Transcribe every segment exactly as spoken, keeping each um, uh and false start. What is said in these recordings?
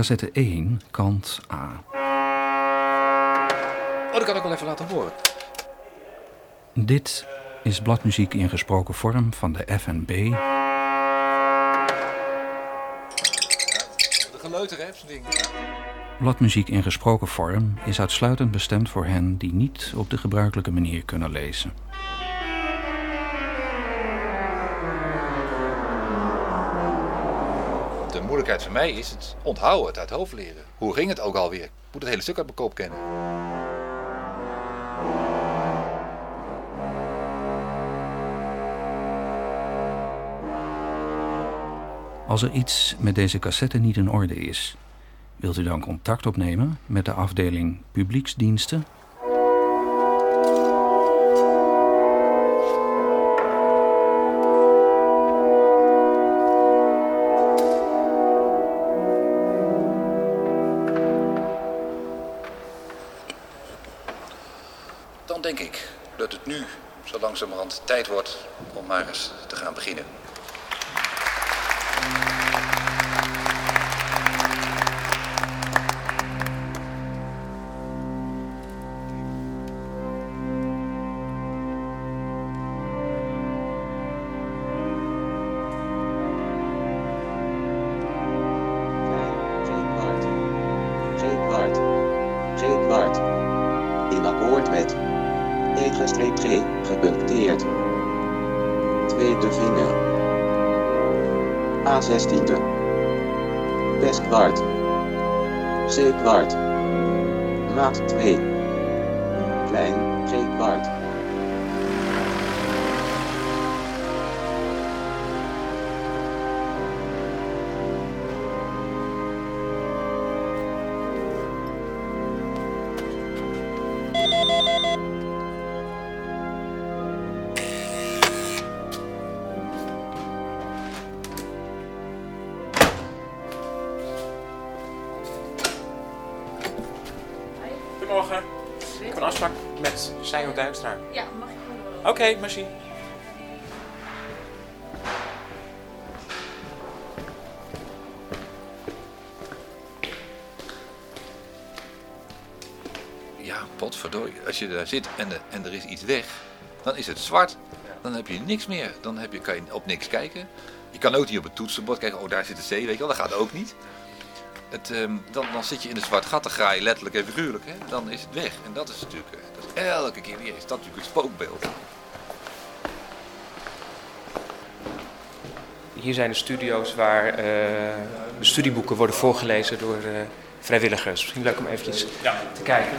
cassette één, kant A. Oh, dat kan ik wel even laten horen. Dit is bladmuziek in gesproken vorm van de F N B. De geleuter, hè, zo'n ding. Bladmuziek in gesproken vorm is uitsluitend bestemd voor hen die niet op de gebruikelijke manier kunnen lezen. De moeilijkheid voor mij is het onthouden, het uit het hoofd leren. Hoe ging het ook alweer? Ik moet het hele stuk uit mijn kop kennen. Als er iets met deze cassette niet in orde is, wilt u dan contact opnemen met de afdeling publieksdiensten? Dan denk ik dat het nu zo langzamerhand tijd wordt om maar eens te gaan beginnen. In akkoord met E-G gepuncteerd. Tweede vinger. A zestiende. Westkwart. C-kwart. Maat twee. Klein G-kwart. Goedemorgen. Ik heb een afspraak met Seijo Duitstra. Ja, mag ik gewoon Oké, okay, merci. Ja, potverdorie. Als je daar zit en, de, en er is iets weg, dan is het zwart. Dan heb je niks meer. Dan heb je, kan je op niks kijken. Je kan ook niet op het toetsenbord kijken. Oh, daar zit de C, weet je wel. Dat gaat ook niet. Het, um, dan, dan zit je in een zwart gat, dan ga je letterlijk en figuurlijk. Hè? Dan is het weg. En dat is natuurlijk, dat is elke keer weer is dat natuurlijk het spookbeeld. Hier zijn de studio's waar uh, de studieboeken worden voorgelezen door uh, vrijwilligers. Misschien leuk om eventjes ja. te kijken.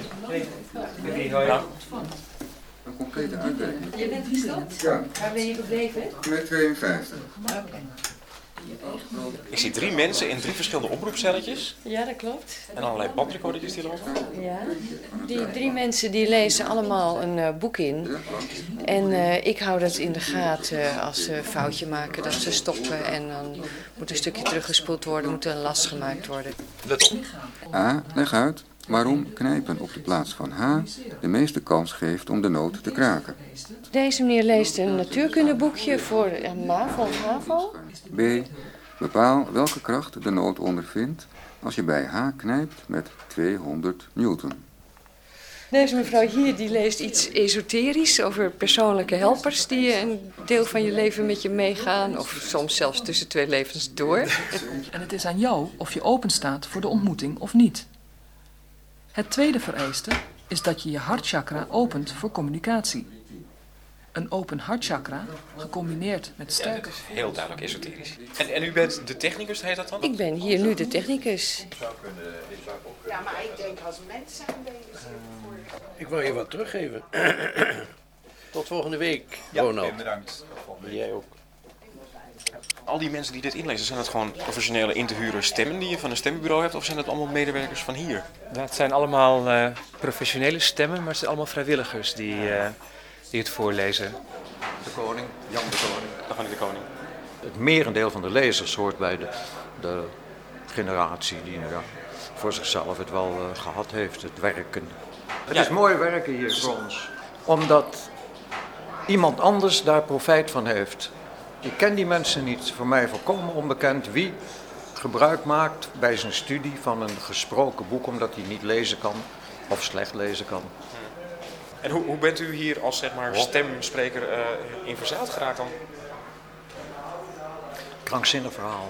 Ja. Een complete uitwerking. Je bent gestopt? Ja. Waar ben je gebleven? Met tweeënvijftig. Okay. Ik zie drie mensen in drie verschillende oproepcelletjes. Ja, dat klopt. En allerlei bandrecordertjes die lopen. Ja. Die drie mensen die lezen allemaal een uh, boek in. En uh, ik hou dat in de gaten uh, als ze een foutje maken, dat ze stoppen. En dan moet een stukje teruggespoeld worden, moet een last gemaakt worden. Let op. A. Leg uit waarom knijpen op de plaats van H de meeste kans geeft om de noot te kraken. Deze meneer leest een natuurkundeboekje voor MAVO of HAVO. B. Bepaal welke kracht de noot ondervindt als je bij H knijpt met tweehonderd newton. Deze mevrouw hier die leest iets esoterisch over persoonlijke helpers die een deel van je leven met je meegaan. Of soms zelfs tussen twee levens door. En het is aan jou of je open staat voor de ontmoeting of niet. Het tweede vereiste is dat je je hartchakra opent voor communicatie. Een open hartchakra, gecombineerd met sterke... Ja, dat is heel duidelijk esoterisch. En, en u bent de technicus, heet dat dan? Ik ben hier nu de technicus. Ja, maar ik denk als mens zijn bezig. Ik wil je wat teruggeven. Tot volgende week, ja, Ronald. Ja, bedankt. Jij ook. Al die mensen die dit inlezen, zijn het gewoon professionele in te huren stemmen die je van een stembureau hebt? Of zijn het allemaal medewerkers van hier? Ja, het zijn allemaal uh, professionele stemmen, maar het zijn allemaal vrijwilligers die, uh, die het voorlezen. De koning, Jan de Koning. Dan van de koning. Het merendeel van de lezers hoort bij de, de generatie die ja, voor zichzelf het wel uh, gehad heeft, het werken. Het ja. is mooi werken hier voor ons, omdat iemand anders daar profijt van heeft. Ik ken die mensen niet, voor mij volkomen onbekend wie gebruik maakt bij zijn studie van een gesproken boek, omdat hij niet lezen kan of slecht lezen kan. En hoe, hoe bent u hier als zeg maar, stemspreker uh, in verzeild geraakt dan? Krankzinnig verhaal.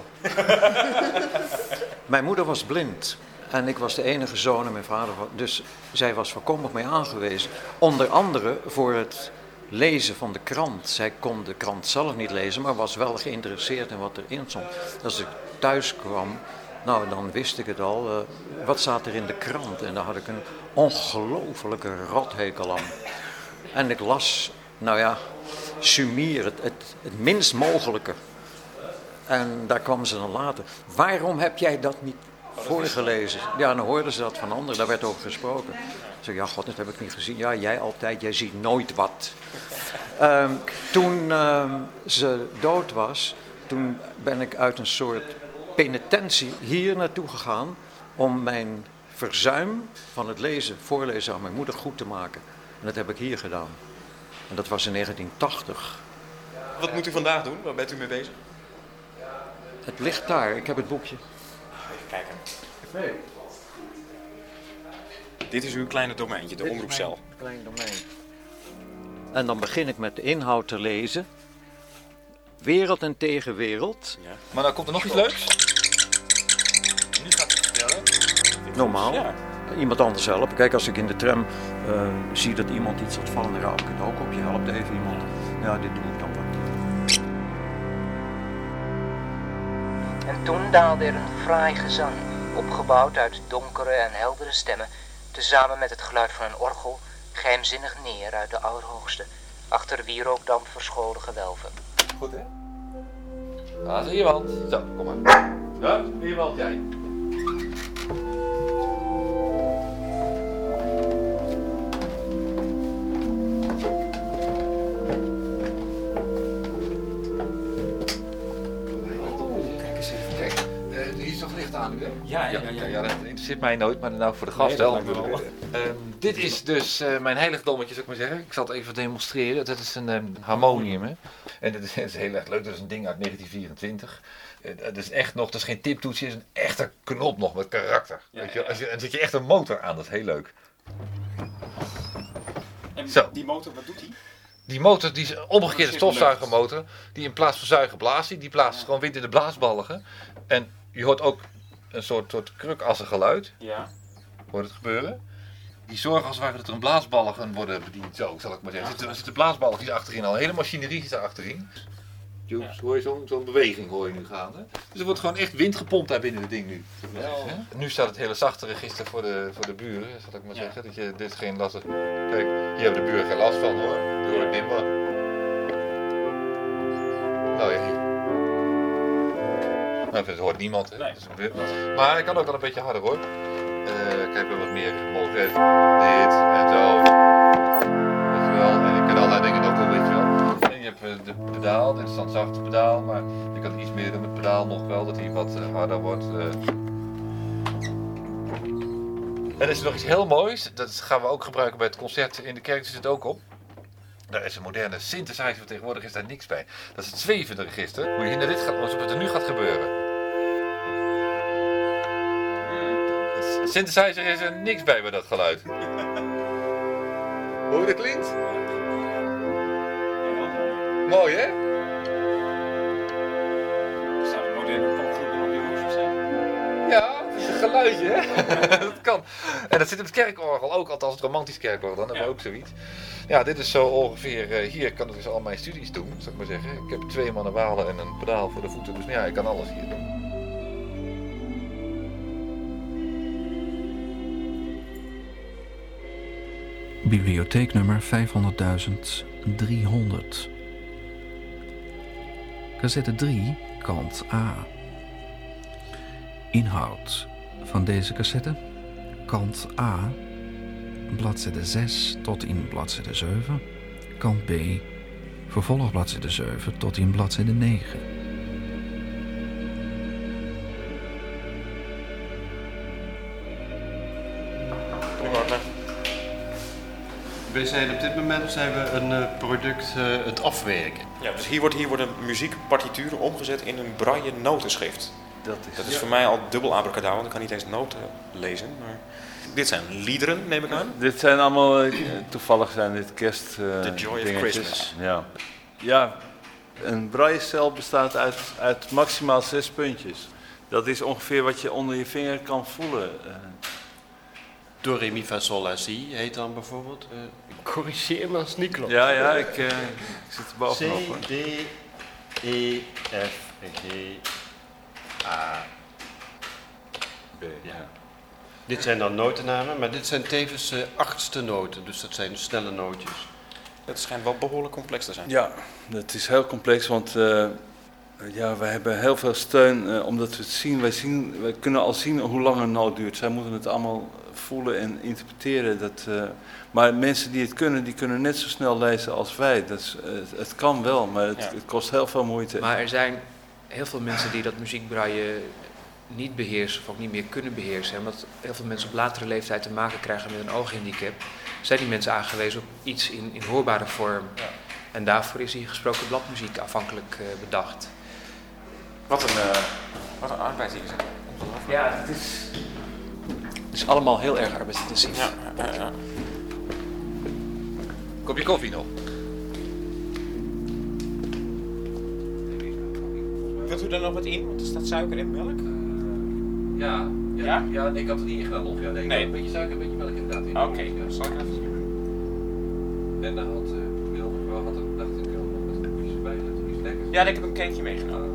Mijn moeder was blind en ik was de enige zoon en mijn vader, dus zij was volkomen op mij aangewezen. Onder andere voor het lezen van de krant. Zij kon de krant zelf niet lezen, maar was wel geïnteresseerd in wat erin stond. Als ik thuis kwam, nou dan wist ik het al, uh, wat staat er in de krant? En daar had ik een ongelofelijke rothekel aan. En ik las, nou ja, sumier, het, het, het minst mogelijke. En daar kwam ze dan later. Waarom heb jij dat niet voorgelezen? Ja, dan hoorden ze dat van anderen, daar werd over gesproken. Ik zei, ja god, dat heb ik niet gezien. Ja, jij altijd, jij ziet nooit wat. Um, toen um, ze dood was, toen ben ik uit een soort penitentie hier naartoe gegaan om mijn verzuim van het lezen, voorlezen aan mijn moeder goed te maken. En dat heb ik hier gedaan. En dat was in negentien tachtig. Wat moet u vandaag doen? Waar bent u mee bezig? Het ligt daar, ik heb het boekje. Even kijken. Nee. Dit is uw kleine domeintje, de omroepcel. Klein domein. En dan begin ik met de inhoud te lezen. Wereld en tegenwereld. Ja. Maar dan komt er nog iets leuks. Nu gaat het vertellen. Normaal. Ja. Iemand anders helpen. Kijk, als ik in de tram uh, zie dat iemand iets had vallen, dan raap ik het ook op. Je helpt even iemand. Ja, dit doe ik dan wel. En toen daalde er een fraai gezang, opgebouwd uit donkere en heldere stemmen, tezamen met het geluid van een orgel, geheimzinnig neer uit de Allerhoogste, achter wierookdamp verscholen gewelven. Goed, hè? Daar is iemand. Zo, kom maar. Ja, iemand, jij. Aan, ja, ja, ja, ja, ja, dat interesseert mij nooit, maar nou voor de gast nee, wel. wel. Um, dit is dus uh, mijn heiligdommetje, zou ik maar zeggen. Ik zal het even demonstreren. Dat is een um, harmonium. Hè? En dat is, dat is heel erg leuk. Dat is een ding uit negentien vierentwintig. Uh, dat is echt nog, dat is geen tiptoetsje, het is een echte knop nog met karakter. Ja, weet je? Ja, ja. Als je, dan zet je echt een motor aan, dat is heel leuk. En Zo. Die motor, wat doet die? Die motor, die is een omgekeerde stofzuigermotor, die in plaats van zuigen blaast, die blaast ja. gewoon wind in de blaasbalgen. En je hoort ook een soort, soort krukassen geluid. Ja. Hoort het gebeuren. Die zorgen als het ware dat er een blaasbalgen worden bediend. Zo, zal ik maar zeggen. Er zitten, er zitten blaasbalgjes achterin al. Hele machinerie is daar achterin. Ja. Hoor je zo'n zo'n beweging hoor je nu gaande. Dus er wordt gewoon echt wind gepompt daar binnen het ding nu. Ja. Nu staat het hele zachte register voor de, voor de buren, zal ik maar zeggen. Ja. Dat je dit geen last hebt. Kijk, hier hebben de buren geen last van hoor. Die hoor ik nimmer. Nou ja, hier. Nou, dat hoort niemand, hè. Nee. Maar ik kan ook wel een beetje harder hoor. Uh, kijk, wel wat meer mogelijk. Dit en zo. Weet je wel. En je kan allerlei dingen nog doen, weet je wel. En je hebt uh, de pedaal, dit is dan zachte pedaal, maar je kan iets meer doen met het pedaal nog wel, dat hij wat uh, harder wordt. Uh. En er is nog iets heel moois, dat gaan we ook gebruiken bij het concert in de kerk, zit het ook op. Daar is een moderne synthesizer, maar tegenwoordig is daar niks bij. Dat is het zwevende register. Moet je naar dit gaan, wat er nu gaat gebeuren. De synthesizer is er niks bij bij dat geluid. Hoe je dat klinkt? Mooi, hè? Zou de moderne popgroep nog niet zijn? Ja, het is een geluidje, hè? Dat kan. En dat zit in het kerkorgel ook, althans het romantisch kerkorgel, dan hebben we ook zoiets. Ja, dit is zo ongeveer, uh, hier kan ik dus al mijn studies doen, zou ik maar zeggen. Ik heb twee manualen en een pedaal voor de voeten, dus ja, ik kan alles hier doen. Bibliotheeknummer vijfhonderdduizend driehonderd. Cassette drie, kant A. Inhoud van deze cassette. Kant A, bladzijde zes tot in bladzijde zeven. Kant B, vervolg bladzijde zeven tot in bladzijde negen. Wij zijn op dit moment zijn we een uh, product uh, het afwerken. Ja, dus hier wordt, hier worden muziekpartituren omgezet in een braille notenschrift. Dat is, dat is ja. voor mij al dubbel abracadabra, want ik kan niet eens noten lezen. Maar dit zijn liederen, neem ik aan. Dit zijn allemaal, uh, toevallig zijn dit kerst uh, The Joy of dingetjes. Christmas. Ja. Ja, een braillecel bestaat uit, uit maximaal zes puntjes. Dat is ongeveer wat je onder je vinger kan voelen. Uh, Do, re, mi, fa, sol, la, si heet dan bijvoorbeeld. Uh, Corrigeer me als het niet klopt. Ja, ja, ik, uh, ik zit er bovenop. C, D, E, F, G, A, B. Ja. Dit zijn dan notennamen, maar dit zijn tevens uh, achtste noten, dus dat zijn snelle nootjes. Het schijnt wel behoorlijk complex te zijn. Ja, het is heel complex, want uh, ja, we hebben heel veel steun uh, omdat we het zien. Wij zien. Wij kunnen al zien hoe lang een noot duurt. Zij moeten het allemaal voelen en interpreteren. Dat, uh, maar mensen die het kunnen, die kunnen net zo snel lezen als wij. Dat is, uh, het kan wel, maar het, Ja. het kost heel veel moeite. Maar er zijn heel veel mensen die dat muziekbraille niet beheersen of ook niet meer kunnen beheersen. Omdat heel veel mensen op latere leeftijd te maken krijgen met een ooghandicap. Zijn die mensen aangewezen op iets in, in hoorbare vorm. Ja. En daarvoor is die gesproken bladmuziek afhankelijk uh, bedacht. Wat een, uh, wat een arbeid hier zit. Ja, het is, het is allemaal heel erg arbeidsintensief. Ja, ja, ja. Kopje koffie nog? Wilt u daar nog wat in? Want er staat suiker in melk. Uh, ja, ja, ja? ja, nee, ik had het niet ingedaan nog. Ja, nee, nee. Een beetje suiker, een beetje melk inderdaad in. Oké, okay. Ja, zal ik even zien. En daar had uh, Wil mevrouw had er, dacht ik wel nog met koekjes bij. Dat is lekker. Ja, ik heb een cakeje meegenomen.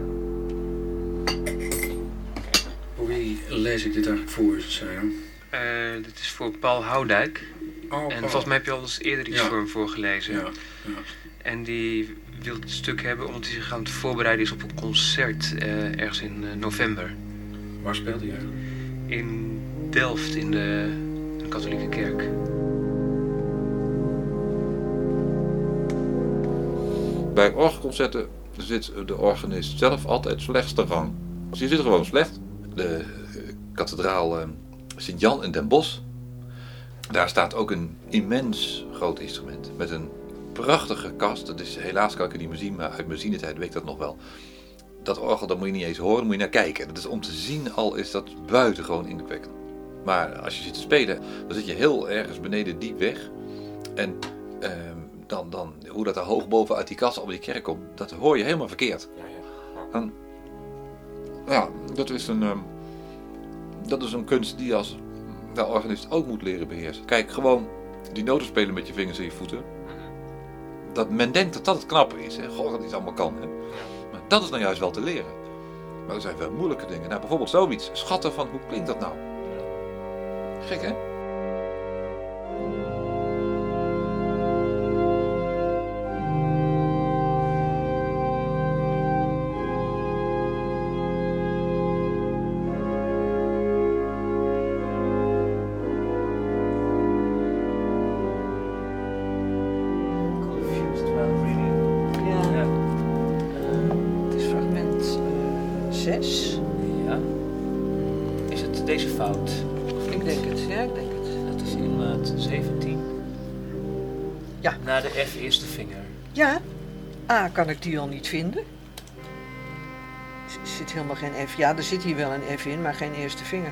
Voor wie lees ik dit eigenlijk voor, Sarah? Uh, dit is voor Paul Houdijk. Oh, en Paul. volgens mij heb je al eens eerder iets Ja. voor hem voorgelezen. Ja, ja. En die wil het stuk hebben omdat hij zich aan het voorbereiden is op een concert uh, ergens in uh, november. Waar speelt hij eigenlijk? In Delft, in de, in de katholieke kerk. Bij orgelconcerten zit de organist zelf altijd slechtste rang. Dus die zit gewoon slecht. De uh, kathedraal uh, Sint-Jan in Den Bosch. Daar staat ook een immens groot instrument. Met een prachtige kast. Dat is, helaas kan ik het niet meer zien, maar uit mijn zienentijd weet ik dat nog wel. Dat orgel, dat moet je niet eens horen, moet je naar kijken. Dat is om te zien al is dat buitengewoon indrukwekkend. Maar als je zit te spelen, dan zit je heel ergens beneden diep weg. En uh, dan, dan, hoe dat er hoog boven uit die kast op die kerk komt, dat hoor je helemaal verkeerd. En, ja, dat is een, um, dat is een kunst die je als wel, organist ook moet leren beheersen. Kijk, gewoon die noten spelen met je vingers en je voeten. Dat men denkt dat dat het knappe is. Hè? Goh, dat iets allemaal kan. Hè? Maar dat is nou juist wel te leren. Maar er zijn wel moeilijke dingen. Nou, bijvoorbeeld zoiets. Schatten van, hoe klinkt dat nou? Gek, hè? zes. Ja. Is het deze fout? Ik denk het, ja, ik denk het. Dat is in maat zeventien. Ja. Na de F eerste vinger. Ja. A, kan ik die al niet vinden. Er zit helemaal geen F. Ja, er zit hier wel een F in, maar geen eerste vinger.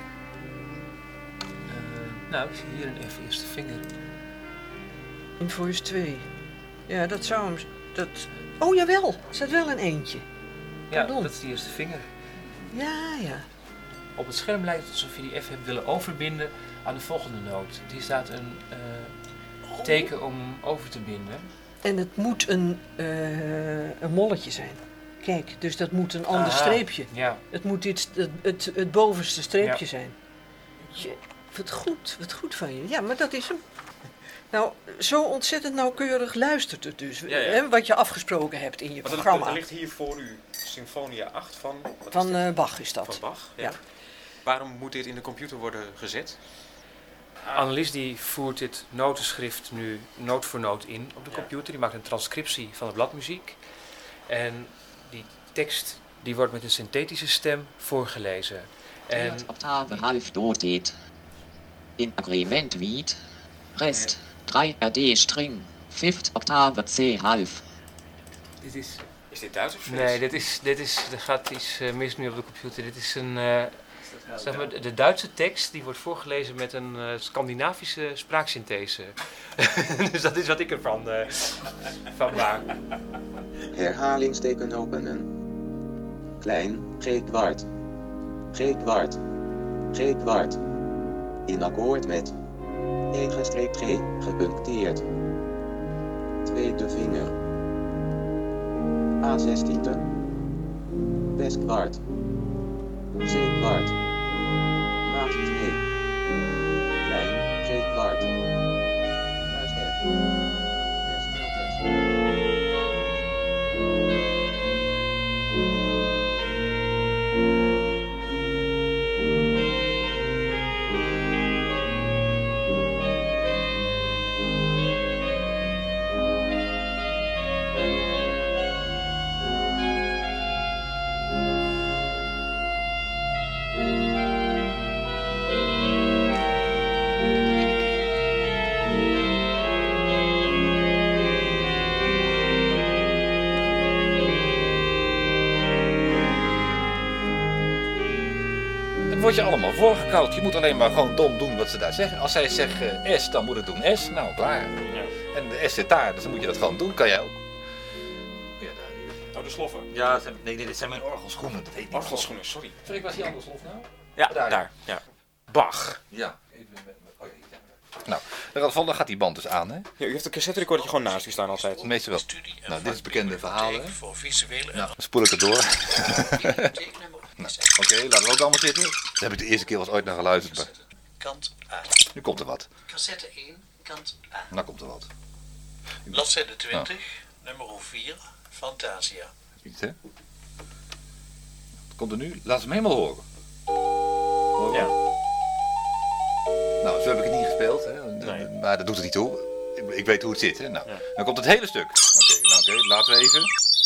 Uh, nou, ik zie hier een F eerste vinger. In voice twee. Ja, dat zou hem... Dat... Oh, jawel. Er staat wel een eentje. Ja, Pardon. dat is de eerste vinger. Ja, ja. Op het scherm lijkt het alsof je die F hebt willen overbinden aan de volgende noot. Die staat een uh, teken om over te binden. En het moet een, uh, een molletje zijn. Kijk, dus dat moet een ander Aha, streepje. Ja. Het moet dit, het, het, het bovenste streepje Ja. zijn. Je, wat goed, wat goed van je. Ja, maar dat is hem. Nou, zo ontzettend nauwkeurig luistert het dus. Ja, ja. Hè, wat je afgesproken hebt in je Want er, programma. er ligt hier voor u Symfonia acht van... wat Van is dit? uh, Bach is dat. Van Bach, ja. Ja. Waarom moet dit in de computer worden gezet? Annelies die voert dit notenschrift nu noot voor noot in op de Ja. computer. Die maakt een transcriptie van de bladmuziek. En die tekst die wordt met een synthetische stem voorgelezen. En Octave half dotet. In agreement with rest drie R D string fifth octave C half. dit is Is dit Duits of Zweeds? Nee, dit is, dit is, er gaat iets uh, mis nu op de computer. Dit is een, uh, zeg maar, de Duitse tekst die wordt voorgelezen met een uh, Scandinavische spraaksynthese. Dus dat is wat ik ervan uh, van maak. Herhalingsteken openen. Klein, G kwart. G kwart. G kwart. In akkoord met. één gestreept G, gepuncteerd. Tweede vinger. A zestiende. Best kwart. C kwart. Maat twee. Klein, G kwart. Kruis F. Wordt je allemaal voorgekoud. Je moet alleen maar gewoon dom doen wat ze daar zeggen. Als zij zeggen S, dan moet ik doen S. Nou, klaar. Ja. En de S zit daar, dus dan moet je dat gewoon doen. Kan jij ook. Ja, daar. Oh, de sloffen? Ja, dat zijn, nee, nee, dit zijn mijn orgelschoenen. Dat heet niet orgelschoenen, sorry. Sorry, was die andere slof nou? Ja, daar. daar. Ja. Bach. Ja. Oh, ja. Nou, dan gaat, dan gaat die band dus aan, hè? Ja, u heeft een cassette recordertje gewoon naast u staan altijd. Meestal wel. Nou, dit is het bekende verhaal, hè? Voor visuele nou, dan spoel ik het door. Nou, Oké, okay, laten we ook allemaal zitten. Dat heb ik de eerste keer was ooit naar geluisterd. Maar... Kant A. Nu komt er wat. Cassette één, kant A. Nou komt er wat. Bladzijde twintig, nou. nummer vier, Fantasia. Iets, hè? Wat komt er nu? Laat ze hem helemaal horen. Hoor je? Ja. Nou, zo heb ik het niet gespeeld, hè? Nee. Maar dat doet er niet toe. Ik, ik weet hoe het zit, hè? Nou, ja. Dan komt het hele stuk. Oké, okay, nou, okay, laten we even.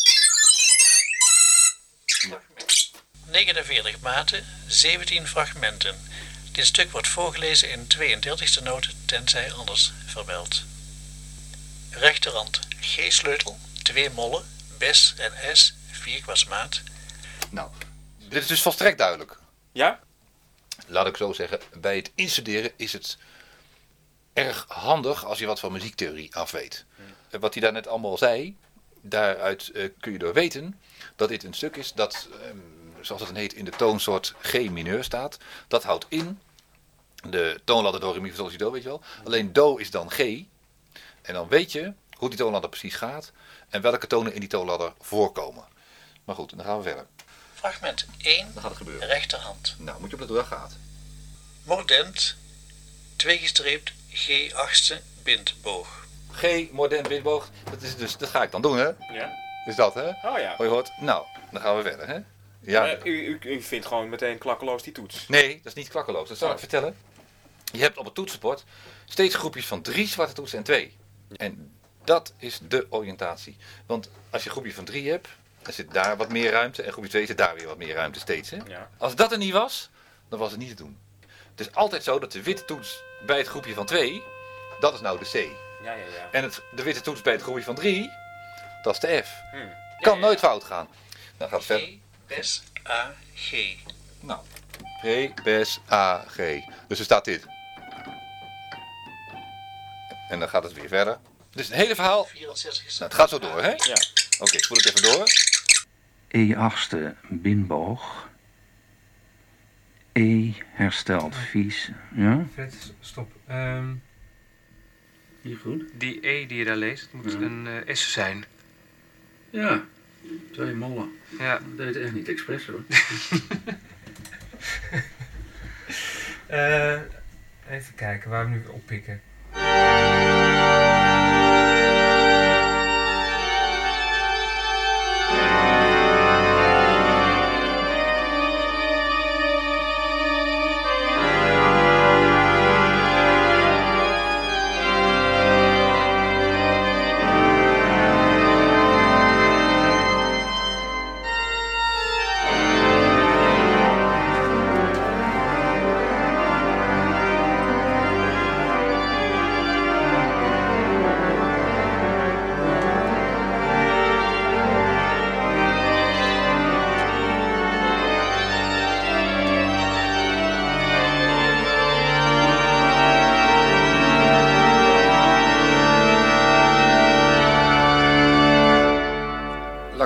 negenenveertig maten, zeventien fragmenten. Dit stuk wordt voorgelezen in tweeëndertigste noot, tenzij anders vermeld. Rechterhand G-sleutel, twee mollen, Bes en S, vier kwasmaat. Nou, dit is dus volstrekt duidelijk. Ja? Laat ik zo zeggen, bij het instuderen is het erg handig als je wat van muziektheorie af weet. Hmm. Wat hij daar net allemaal zei, daaruit uh, kun je door weten dat dit een stuk is dat... Um, zoals het dan heet, in de toonsoort G mineur staat. Dat houdt in de toonladder do, re, mi, fa, sol, si, do, weet je wel. Alleen do is dan G. En dan weet je hoe die toonladder precies gaat en welke tonen in die toonladder voorkomen. Maar goed, dan gaan we verder. Fragment één, dan gaat het gebeuren. Rechterhand. Nou, moet je opletten hoe dat gaat. Mordent, twee gestreept, G achtste, bindboog. G, mordent, bindboog, dat, is dus, dat ga ik dan doen, hè? Ja. Is dat, hè? Oh ja. Hoor je hoort? Nou, dan gaan we verder, hè? Ja. Uh, u, u, u vindt gewoon meteen klakkeloos die toets? Nee, dat is niet klakkeloos. Dat zal oh. ik vertellen. Je hebt op het toetsenbord steeds groepjes van drie zwarte toetsen en twee. En dat is de oriëntatie. Want als je een groepje van drie hebt, dan zit daar wat meer ruimte. En groepje twee zit daar weer wat meer ruimte steeds. Hè? Ja. Als dat er niet was, dan was het niet te doen. Het is altijd zo dat de witte toets bij het groepje van twee, dat is nou de C. Ja, ja, ja. En het, de witte toets bij het groepje van drie, dat is de F. Hmm. Kan ja, nooit ja. fout gaan. Dan gaat het verder. Bes, A, G. Nou, G, Bes, A, G. Dus er staat dit. En dan gaat het weer verder. Dus het hele verhaal. vierenzestig Nou, het gaat zo door, hè? Ja. Oké, okay, spoel het even door. E achtste binboog. E hersteld vies. Ja? Fred, stop. Um, Hier goed? Die E die je daar leest, moet ja. een uh, S zijn. Ja. Twee mollen. Ja. Dat deed echt niet expres hoor. uh, even kijken waar we nu weer oppikken.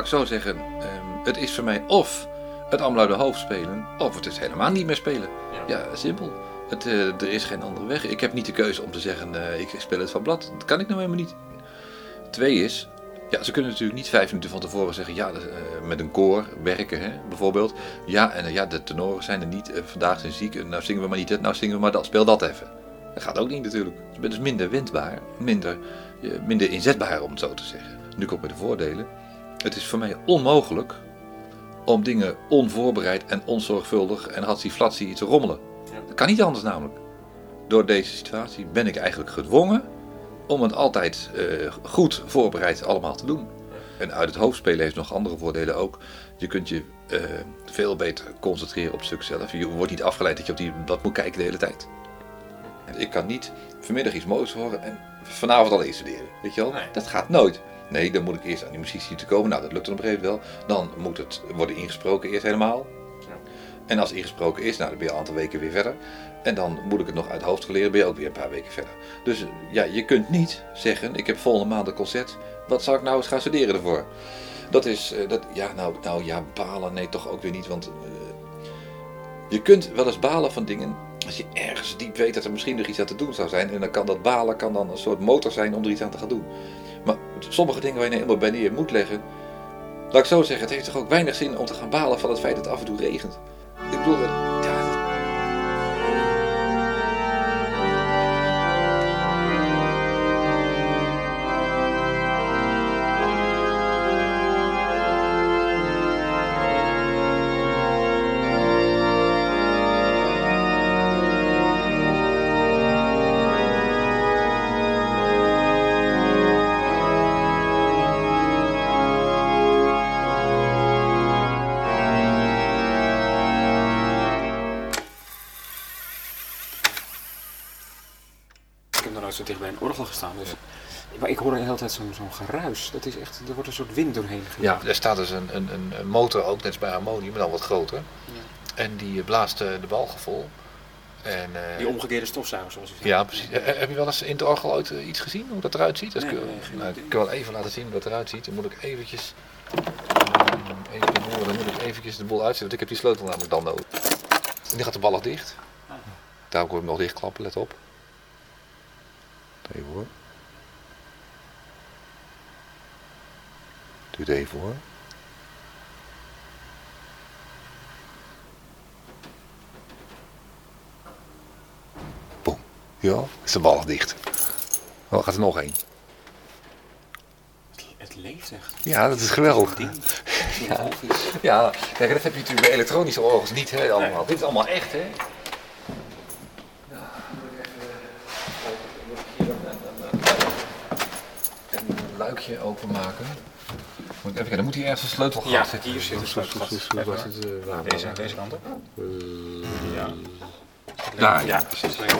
ik zo zeggen, um, het is voor mij of het allemaal uit de hoofd spelen, of het is helemaal niet meer spelen. Ja, ja simpel. Het, uh, er is geen andere weg. Ik heb niet de keuze om te zeggen, uh, ik speel het van blad. Dat kan ik nou helemaal niet. Twee is, ja, ze kunnen natuurlijk niet vijf minuten van tevoren zeggen, ja, uh, met een koor werken, hè, bijvoorbeeld. Ja, en uh, ja, de tenoren zijn er niet, uh, vandaag zijn ziek, uh, nou zingen we maar niet dit, nou zingen we maar dat, speel dat even. Dat gaat ook niet natuurlijk. Je bent dus minder wendbaar, minder, uh, minder inzetbaar om het zo te zeggen. Nu komt bij de voordelen. Het is voor mij onmogelijk om dingen onvoorbereid en onzorgvuldig en hatsie-flatsie te rommelen. Dat kan niet anders namelijk. Door deze situatie ben ik eigenlijk gedwongen om het altijd uh, goed voorbereid allemaal te doen. En uit het hoofd spelen heeft nog andere voordelen ook. Je kunt je uh, veel beter concentreren op het stuk zelf. Je wordt niet afgeleid dat je op die blad moet kijken de hele tijd. Ik kan niet vanmiddag iets moois horen en vanavond al instuderen. Weet je wel? Nee. Dat gaat nooit. Nee, dan moet ik eerst aan die muziek zien te komen. Nou, dat lukt dan op een gegeven moment wel. Dan moet het worden ingesproken eerst helemaal. Ja. En als het ingesproken is, nou, dan ben je een aantal weken weer verder. En dan moet ik het nog uit het hoofd leren, ben je ook weer een paar weken verder. Dus ja, je kunt niet zeggen, ik heb volgende maand een concert. Wat zal ik nou eens gaan studeren ervoor? Dat is, uh, dat, ja, nou, nou ja, balen, nee, toch ook weer niet. Want uh, je kunt wel eens balen van dingen als je ergens diep weet dat er misschien nog iets aan te doen zou zijn. En dan kan dat balen kan dan een soort motor zijn om er iets aan te gaan doen. Maar sommige dingen waar je helemaal bij neer moet leggen. Laat ik zo zeggen, het heeft toch ook weinig zin om te gaan balen van het feit dat het af en toe regent. Ik bedoel, ja, zo dicht bij een orgel gestaan. Dus, maar ik hoor de hele tijd zo'n zo'n geruis. Dat is echt, er wordt een soort wind doorheen gegaan. Ja, er staat dus een, een, een motor ook, net als bij harmonie, maar dan wat groter. Ja. En die blaast de balgen vol. En, uh, die omgekeerde stofzuiger, zoals je zegt. Ja, precies. Ja. Heb je wel eens in het orgel ooit iets gezien, hoe dat eruit ziet? Dat nee, kun, nee, nou, ik kan wel even laten zien hoe dat eruit ziet. Dan moet ik eventjes, um, even horen, dan moet ik eventjes de boel uitzetten, want ik heb die sleutel namelijk dan nodig. En die gaat de ballig dicht. Ah. Daarom hoor ik hem nog dichtklappen, let op. Even hoor. Duurt even hoor. Boom. Ja, is de ballig dicht. Oh, gaat er nog één. Het leeft echt. Ja, dat is geweldig. Ja. Ja, kijk, dat heb je natuurlijk bij elektronische orgels niet, hè, allemaal. Nee. Dit is allemaal echt, hè. Luikje openmaken. Moet ik even kijken, dan moet hier ergens een sleutelgat ja, zitten. Hier zit een sleutelgat. sleutelgat. Deze, deze kant op? Uh, ja. Daar, ja, precies. Zo.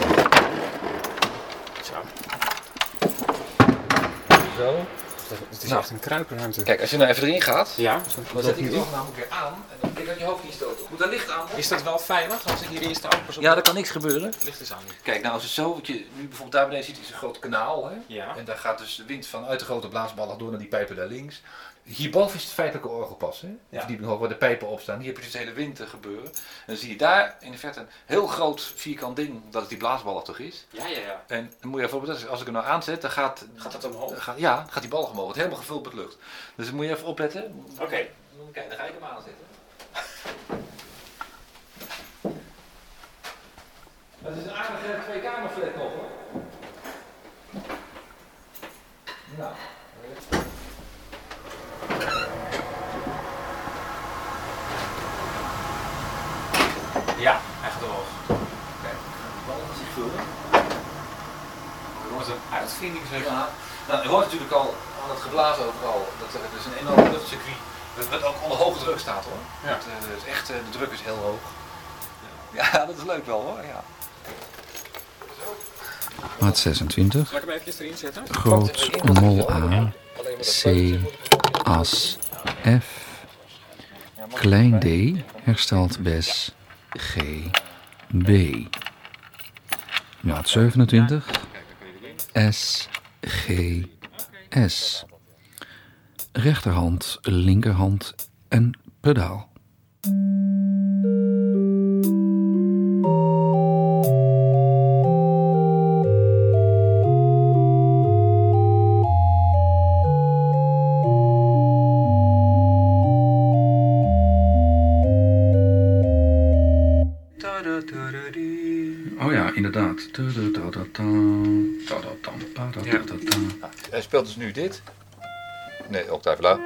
Zo. Het is nou, echt een kruipruimte. Kijk, als je nou even erin gaat, ja, dan zet ik het namelijk weer aan en dan kijk dat je hoofd niet stoten. Moet dat licht aan? Is dat wel veilig als ik hier eerst de open? Ja, daar kan niks gebeuren. Het licht is aan. Kijk, nou als het zo, wat je nu bijvoorbeeld daar beneden ziet, is een groot kanaal. Hè? Ja. En daar gaat dus de wind vanuit de grote blaasballen door naar die pijpen daar links. Hierboven is het feitelijke orgelpas, hè? De verdieping hoog waar de pijpen op staan. Hier heb je dus de hele wind gebeuren. En dan zie je daar in de verte een heel groot vierkant ding, dat het die blaasballen toch is. Ja, ja, ja. En dan moet je even opletten, als ik hem nou aanzet, dan gaat... Gaat dat omhoog? Gaat, ja, gaat die ballen omhoog. Het is helemaal gevuld met lucht. Dus dan moet je even opletten. Oké. Okay. Kijk, dan ga ik hem aanzetten. Dat is een aardige tweekamerflat nog, hoor. Nou... Ja, hij gaat omhoog. Kijk, de bal gaat zich vullen. Dat wordt een uitvinding, zeg. Ja. Nou, je hoort natuurlijk al aan het geblazen overal dat er dus een enorm luchtcircuit dat ook onder hoge druk staat, hoor. Ja. Het, uh, is echt, uh, de druk is heel hoog. Ja, ja, dat is leuk wel, hoor. Ja. Maat zesentwintig. Zal ik hem even erin zetten? Groot mol A, C, as, F, klein d, hersteld bes, G, B. Maat zevenentwintig, S, G, S. Rechterhand, linkerhand en pedaal. Oh ja, inderdaad. Ja. Hij speelt dus nu dit. Nee, octave la.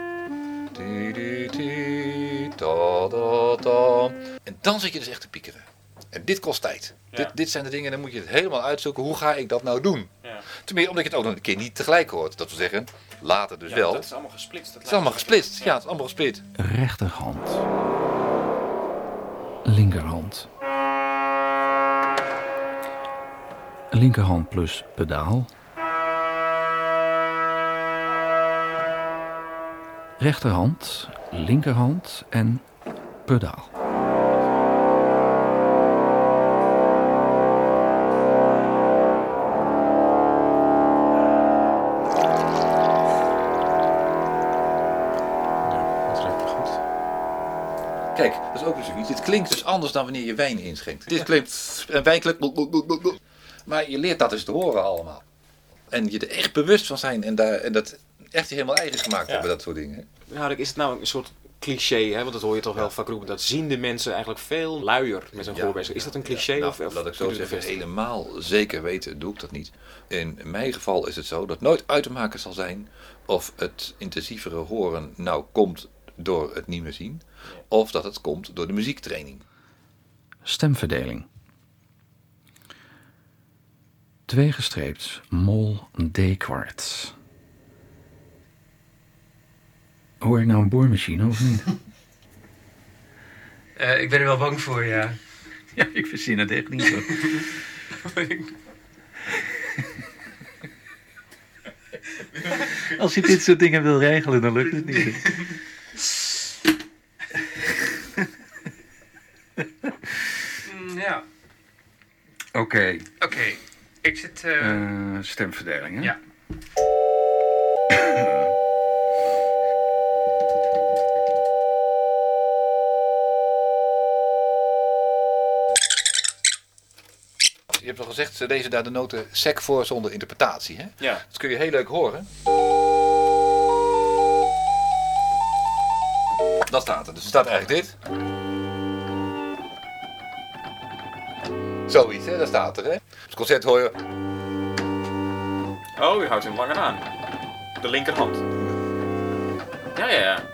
En dan zit je dus echt te piekeren. En dit kost tijd. Ja. Dit, dit zijn de dingen, dan moet je het helemaal uitzoeken. Hoe ga ik dat nou doen? Ja. Tenminste, omdat je het ook nog een keer niet tegelijk hoort. Dat wil zeggen, later dus ja, wel. Dat is allemaal gesplitst. Het is allemaal gesplitst. Ja, ja, het is allemaal gesplit. Rechterhand. Linkerhand. Linkerhand plus pedaal. Rechterhand, linkerhand en pedaal. Kijk, dat is ook weer zoiets. Dit klinkt dus anders dan wanneer je wijn inschenkt. Dit klinkt, een wijn klinkt... Maar je leert dat dus te horen allemaal. En je er echt bewust van zijn en, daar, en dat echt helemaal eigen gemaakt ja. hebben, dat soort dingen. Nou, is het nou een soort cliché, hè? Want dat hoor je toch ja. wel vaak roepen. Dat zien de mensen eigenlijk veel luier met zo'n ja. gehoor bezig. Is dat een cliché? Ja, nou, of, of laat ik zo zeggen, helemaal zeker weten doe ik dat niet. In mijn geval is het zo dat nooit uit te maken zal zijn of het intensievere horen nou komt door het niet meer zien. Of dat het komt door de muziektraining. Stemverdeling. Twee gestreept mol D-kwart. Hoor ik nou een boormachine of niet? uh, ik ben er wel bang voor, ja. Ja, ik verzin het echt niet zo. Als je dit soort dingen wil regelen, dan lukt het niet. Ja. Oké. Okay. Oké. Okay. Ik zit... Uh... Uh, stemverdeling, hè? Ja. Je hebt al gezegd, ze lezen daar de noten sec voor zonder interpretatie, hè? Ja. Dat kun je heel leuk horen. Dat staat er. Dus er staat eigenlijk dit. Zoiets, hè? Dat staat er, hè? Het concert hoor je... Oh, je houdt hem langer aan. De linkerhand. Ja, ja, ja.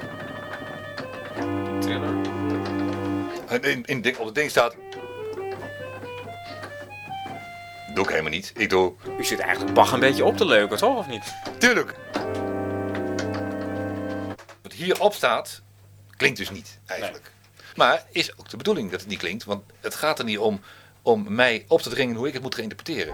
Triller. En in, in, op het ding staat... Doe ik helemaal niet. Ik doe... U zit eigenlijk Bach een beetje op te leuken, toch? Of niet? Tuurlijk. Wat hierop staat, klinkt dus niet, eigenlijk. Nee. Maar is ook de bedoeling dat het niet klinkt. Want het gaat er niet om, om mij op te dringen hoe ik het moet gaan interpreteren.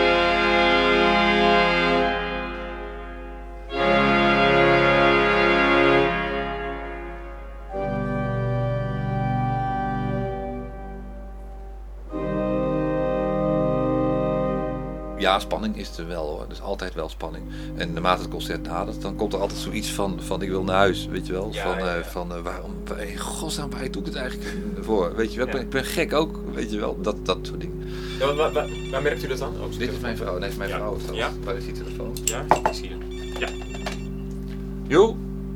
Ja, spanning is er wel hoor. Er is altijd wel spanning. En naarmate het concert nadert, dan komt er altijd zoiets van, van ik wil naar huis, weet je wel. Ja, van, ja, ja. Uh, van uh, waarom, in godsnaam, waar doe ik het eigenlijk voor? Weet je wel, ja. ik, ben, ik ben gek ook, weet je wel. Dat, dat soort dingen. Ja, waar, waar, waar, waar merkt u dat dan? Oh, dit is mijn vrouw, nee, mijn ja. vrouw is dat. Ja? Waar is die telefoon? Ja, ik zie het. Ja. Jo.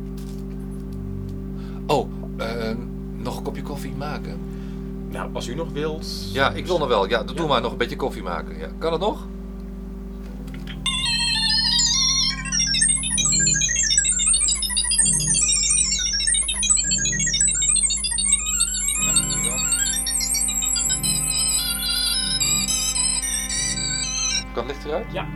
Oh, uh, nog een kopje koffie maken? Nou, als u nog wilt... Ja, ik wil nog wel. Ja, doe ja. maar nog een beetje koffie maken. Ja. Kan het nog? Kan het licht eruit? Ja.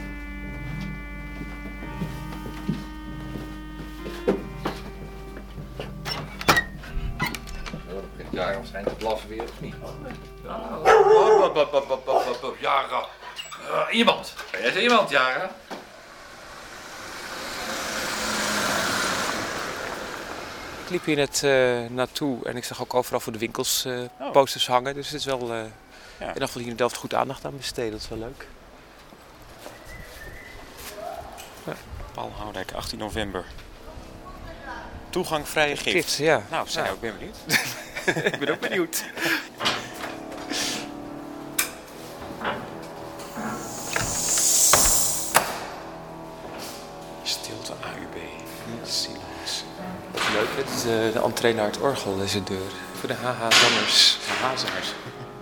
Ja, waarschijnlijk te blaffen weer, of niet? Jara. Uh, iemand. Er is iemand, Jara. Ik liep hier net uh, naartoe en ik zag ook overal voor de winkels uh, oh. posters hangen. Dus het is wel... Uh, ja. In ieder geval hier in Delft goed aandacht aan besteden. Dat is wel leuk. Ja. Paul Houdijk, achttien november. toegangvrije gift. Gift, ja. Nou, zij Ja. ook, ben benieuwd. Ik ben ook benieuwd. Stilte A U B. Niet silence. Wat leuk, dit is de, de entree naar het orgel, deze deur. Voor de H H-zangers. H H-zangers.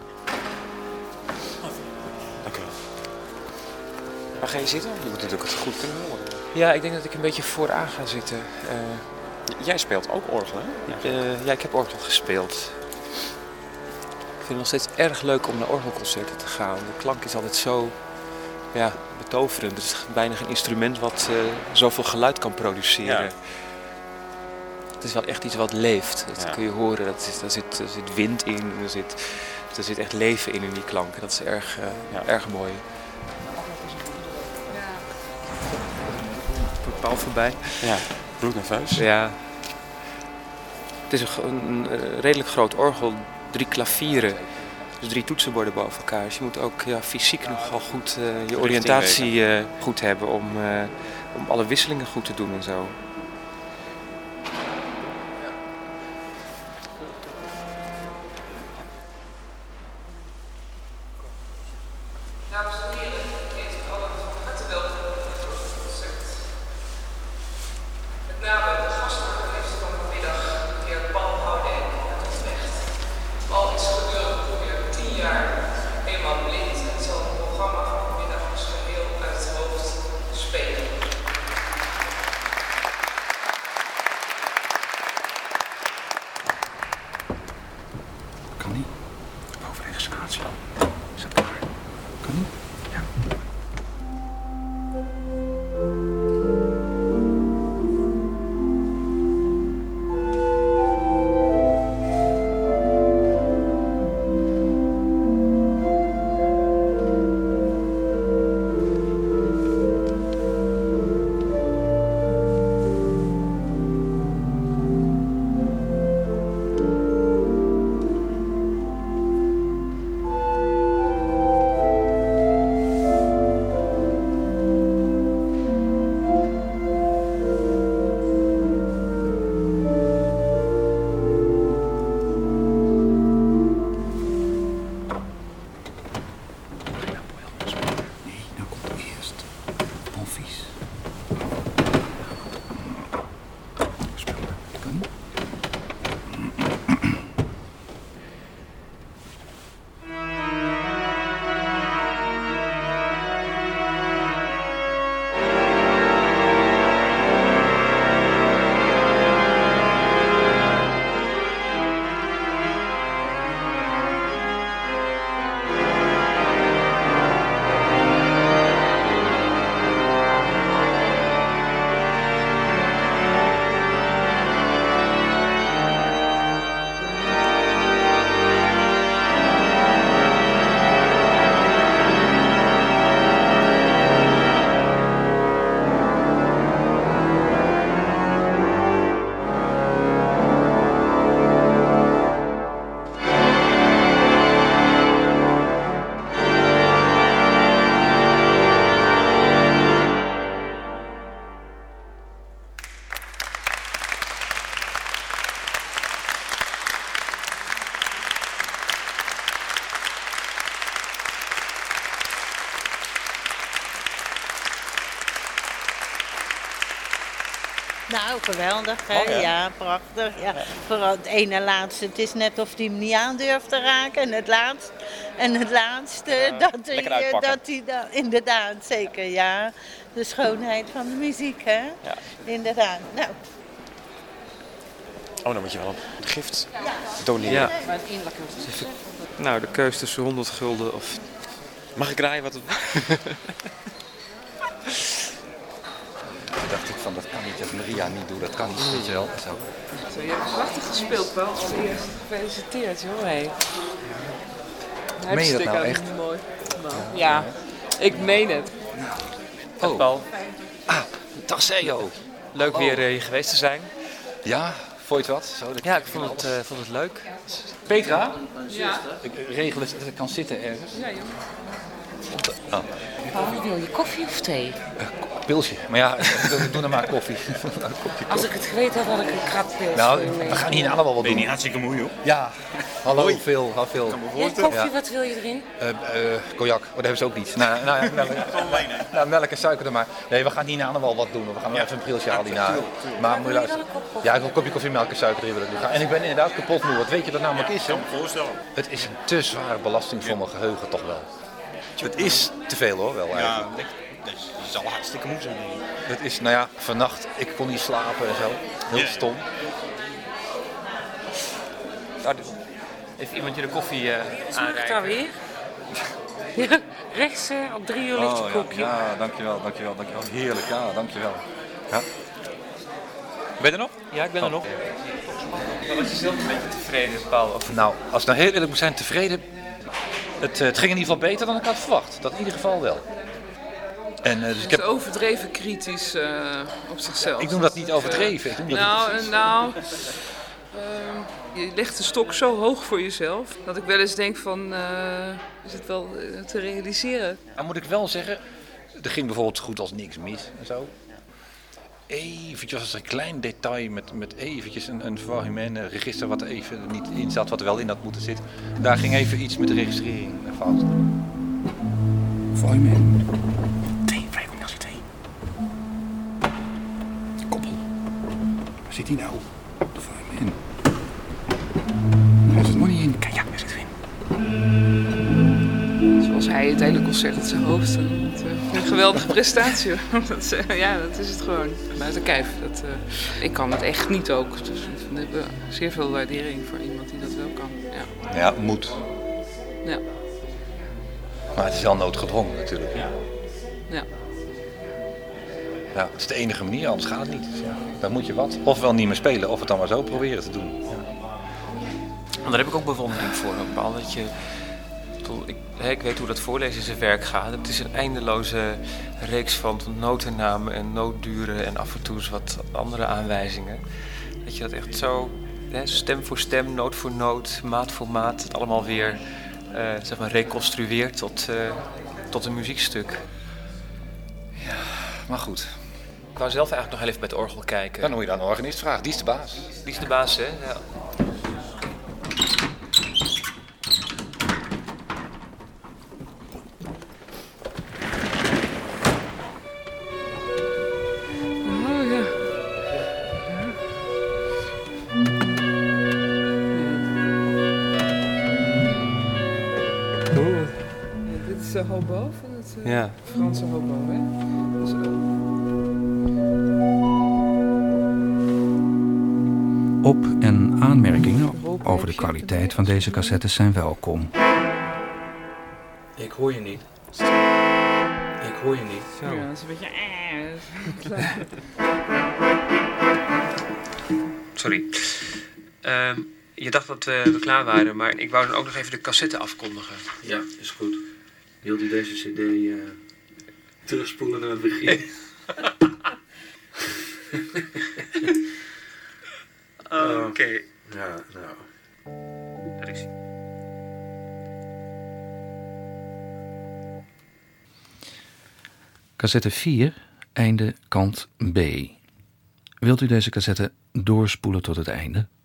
Dank u wel. Waar ga je zitten? Je moet natuurlijk het goed kunnen horen. Ja, ik denk dat ik een beetje vooraan ga zitten. Uh, Jij speelt ook orgel, hè? Ja. Uh, ja, ik heb orgel gespeeld. Ik vind het nog steeds erg leuk om naar orgelconcerten te gaan. De klank is altijd zo ja, betoverend. Het is bijna geen instrument wat uh, zoveel geluid kan produceren. Ja. Het is wel echt iets wat leeft. Dat ja. kun je horen. Dat is, daar, zit, er zit wind in. Er zit, er zit echt leven in in die klanken. Dat is erg, uh, ja. erg mooi. Paul voorbij. Ja, bloednerveus. Ja. Het is een, een, een redelijk groot orgel, drie klavieren, dus drie toetsenborden boven elkaar. Dus je moet ook ja, fysiek nogal goed uh, je oriëntatie uh, goed hebben om, uh, om alle wisselingen goed te doen en zo. Nou, geweldig, hè? Oh, ja. ja, prachtig. Ja. Vooral het ene laatste, het is net of hij hem niet aan durft te raken. En het laatste, en het laatste Uh, dat lekker hij, uitpakken. dat hij dan, inderdaad, zeker, ja. De schoonheid van de muziek, hè? Ja. Inderdaad. Nou. Oh, dan moet je wel een gift doneren. Ja. Nou, de keus tussen honderd gulden of... Mag ik raaien wat het... Toen dacht ik van, dat kan niet, als Maria niet doet, dat kan niet, weet je wel. Zo. Zo, je hebt prachtig gespeeld, Paul. Allereerst gefeliciteerd, joh. Hey. Meen je dat nou echt? Mooi. Ja, ik meen het. Oh. Paul. Ah, dag Seo. Leuk Oh. weer uh, hier geweest te zijn. Ja, vond je het wat? Zo, dat Ja, ik vond het, uh, vond het leuk. Petra? Ja. Ik regel eens dat ik kan zitten ergens. Ja, joh. Oh. Paul, wil je koffie of thee? Pilsje. Maar ja, doe, doe dan maar koffie. Als ik het geweten had, had ik een krat pils. Nou, we gaan hier allemaal wat doen. Ben je niet hartstikke moe, joh? Ja. Hallo, veel. Hallo, veel. Ja, koffie, ja. Wat wil je erin? Uh, uh, cognac. Oh, dat hebben ze ook niet. Nou, nou, ja, melk, nou, melk en suiker er maar. Nee, we gaan hier na wel wat doen. We gaan nog even een pilsje halen hierna. Maar moet je luisteren. Ja, ik wil een kopje koffie, melk en suiker erin willen doen. En ik ben inderdaad kapot moe. Wat weet je dat namelijk is, hè? Ik kan me voorstellen. Het is een te zware belasting voor mijn geheugen, toch wel. Het is te veel, hoor, wel eigenlijk. Ja, je zal hartstikke moe zijn. Het is, nou ja, vannacht, ik kon niet slapen en zo. Heel yeah. stom. Nou, heeft iemand je de koffie uh, aanreiken? daar weer? Ja, rechts uh, op drie uur ligt je oh, kopje. Ja, ja, dankjewel, dankjewel, dankjewel. Heerlijk, ja, dankjewel. Ja. Ben je er nog? Ja, ik ben er nog. Maar was je zelf een beetje tevreden, Paul? Of... Nou, als ik nou heel eerlijk moet zijn, tevreden. Het, het ging in ieder geval beter dan ik had verwacht. Dat in ieder geval wel. En, uh, dus ik heb... overdreven kritisch uh, op zichzelf. Ik noem dat niet overdreven. Ik noem dat nou, niet... nou uh, je legt de stok zo hoog voor jezelf dat ik wel eens denk van, uh, is het wel uh, te realiseren? Dan moet ik wel zeggen, er ging bijvoorbeeld goed als niks mis en zo. Eventjes als een klein detail met, met eventjes een, een Vauhimene register wat er even niet in zat, wat er wel in had moeten zitten. Daar ging even iets met de registrering fout. Vauhimene. Waar zit hij nou? De Vauhimene. Hij zit er nog niet in. Kijk, ja, hij zit erin. Zoals hij het hele concert uit zijn hoofd. Dat, uh, een geweldige prestatie. dat, uh, ja, dat is het gewoon. Buiten kijf. Dat, uh, ik kan het echt niet ook. Dus we hebben zeer veel waardering voor iemand die dat wel kan. Ja, ja moet. Ja. Maar het is wel noodgedwongen natuurlijk. Ja. Ja. Ja, het is de enige manier, anders gaat het niet. Dus ja, dan moet je wat. Ofwel niet meer spelen, of het dan maar zo proberen te doen. Ja. En daar heb ik ook bewondering voor, Paul. Dat je, ik, ik weet hoe dat voorlezen in zijn werk gaat. Het is een eindeloze reeks van notennamen en noodduren en af en toe eens wat andere aanwijzingen. Dat je dat echt zo, hè, stem voor stem, noot voor noot, maat voor maat, het allemaal weer uh, zeg maar reconstrueert tot, uh, tot een muziekstuk. Ja, maar goed. Ik wou zelf eigenlijk nog heel even bij het orgel kijken. Dan moet je dan een organist vragen. Die is de baas. Die is de baas, hè? Ja. Oh ja. ja. Cool. Ja, dit is de hobo van het uh, ja. Franse hobo, hè? Zo. Op- en aanmerkingen over de kwaliteit van deze cassettes zijn welkom. Ik hoor je niet. Ik hoor je niet. Zo. Ja, dat is een beetje... Sorry. Uh, je dacht dat uh, we klaar waren, maar ik wou dan ook nog even de cassette afkondigen. Ja, is goed. Wilt u deze cd uh, terugspoelen naar het begin? Oké. Okay. Ja, nou. Daar is hij. Cassette vier, einde kant B. Wilt u deze cassette doorspoelen tot het einde?